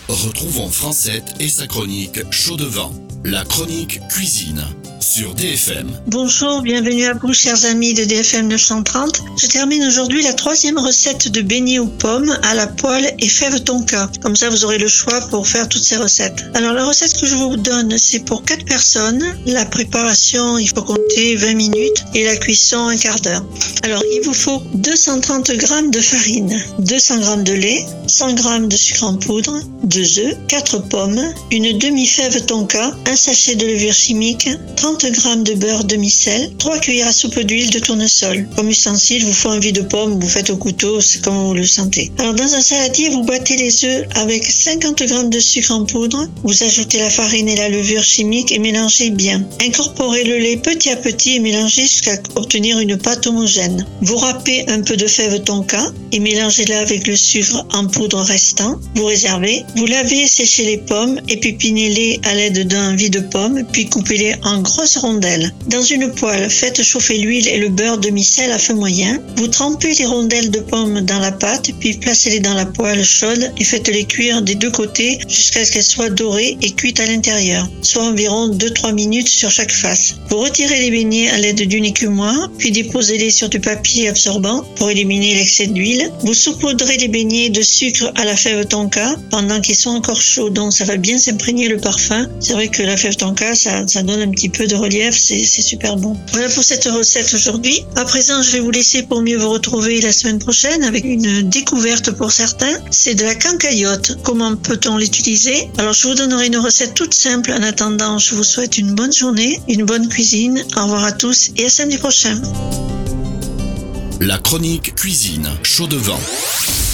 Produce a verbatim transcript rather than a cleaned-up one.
Retrouvons Francette et sa chronique Chaud de vent, la chronique cuisine sur D F M. Bonjour, bienvenue à vous chers amis de D F M neuf cent trente. Je termine aujourd'hui la troisième recette de beignets aux pommes à la poêle et fève tonka. Comme ça vous aurez le choix pour faire toutes ces recettes. Alors la recette que je vous donne c'est pour quatre personnes. La préparation il faut compter vingt minutes et la cuisson un quart d'heure. Alors il vous faut deux cent trente grammes de farine, deux cents grammes de lait, cent grammes de sucre en poudre, deux œufs, quatre pommes, une demi-fève tonka, un sachet de levure chimique, trente grammes de beurre demi-sel, trois cuillères à soupe d'huile de tournesol. Comme ustensile, vous faut un vide de pomme, vous faites au couteau, c'est comme vous le sentez. Alors dans un saladier, vous battez les œufs avec cinquante grammes de sucre en poudre, vous ajoutez la farine et la levure chimique et mélangez bien. Incorporez le lait petit à petit et mélangez jusqu'à obtenir une pâte homogène. Vous râpez un peu de fève tonka et mélangez-la avec le sucre en poudre restant. Vous réservez. Vous lavez et séchez les pommes et pépinez-les à l'aide d'un vide pomme, puis coupez-les en grosses rondelles. Dans une poêle, faites chauffer l'huile et le beurre demi-sel à feu moyen. Vous trempez les rondelles de pommes dans la pâte, puis placez-les dans la poêle chaude et faites-les cuire des deux côtés jusqu'à ce qu'elles soient dorées et cuites à l'intérieur, soit environ deux à trois minutes sur chaque face. Vous retirez les beignets à l'aide d'une écumoire, puis déposez-les sur du papier absorbant pour éliminer l'excès d'huile. Vous saupoudrez les beignets de sucre à la fève tonka pendant qu'ils sont encore chauds, donc ça va bien s'imprégner le parfum. C'est vrai que la fève tonka, ça, ça donne un petit peu de relief, c'est, c'est super bon. Voilà pour cette recette aujourd'hui. À présent, je vais vous laisser pour mieux vous retrouver la semaine prochaine avec une découverte pour certains. C'est de la cancaillotte. Comment peut-on l'utiliser? Alors, je vous donnerai une recette toute simple. En attendant, je vous souhaite une bonne journée, une bonne cuisine. Au revoir à tous et à samedi prochain. La chronique cuisine Chaud de vent.